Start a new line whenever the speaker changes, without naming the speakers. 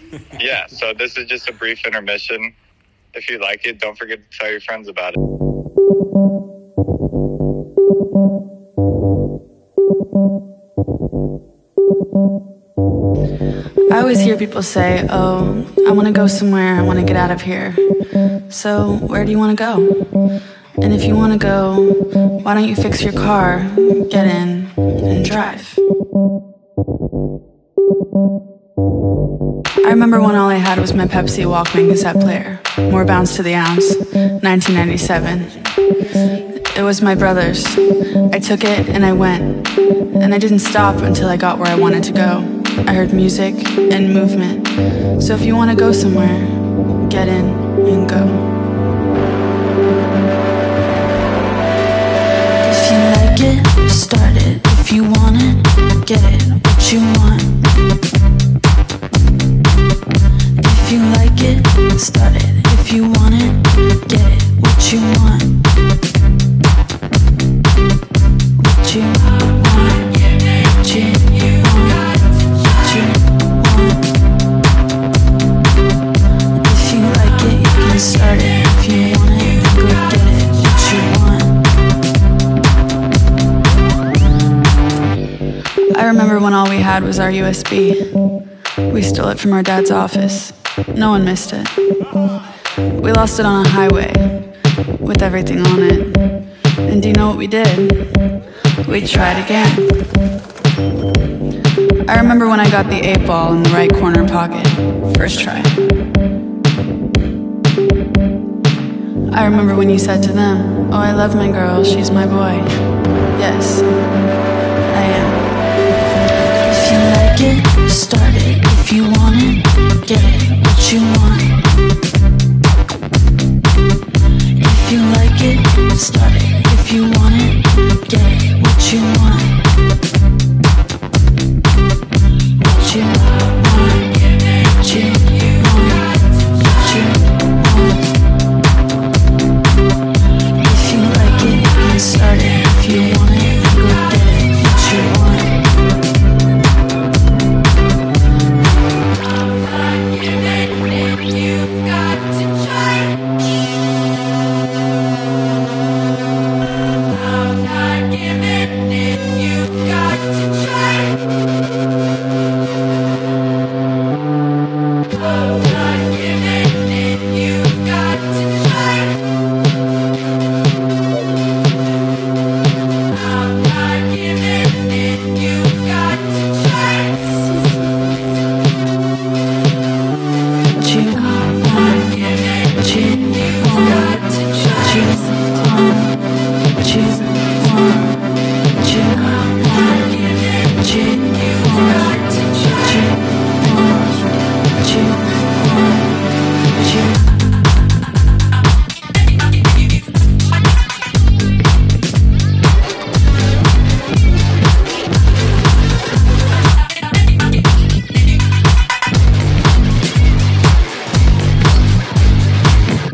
Yeah, so this is just a brief intermission. If you like it, don't forget to tell your friends about it.
I always hear people say, oh, I want to go somewhere, I want to get out of here. So, where do you want to go? And if you want to go, why don't you fix your car, get in, and drive? I remember when all I had was my Pepsi Walkman cassette player, More Bounce to the Ounce, 1997. It was my brother's. I took it and I went, and I didn't stop until I got where I wanted to go. I heard music and movement. So if you want to go somewhere, get in and go. If you like it, start it. If you want it, get it. What you want. If you like it, start it. If you want it, get it. What you want. What you want. What you want. What you want. If you like it, you can start it. If you want it, then go get it. What you want. I remember when all we had was our USB. We stole it from our dad's office. No one missed it. We lost it on a highway with everything on it. And do you know what we did? We tried again. I remember when I got the 8-ball in the right corner pocket. First try. I remember when you said to them, oh, I love my girl, she's my boy. Yes, I am. If you like it, start it. If you want it, get it. What you want. If you like it, start it. If you want it, get it. What you want. What you want. What you want. What you want. If you like it, you can start it. If you want it, then go get it. What you want. You've got to try. I'm not giving in. You've got to try. I'm not giving in. You've got to try. I'm not giving in. You've got to try. What you want, what you want, what you want, what you want.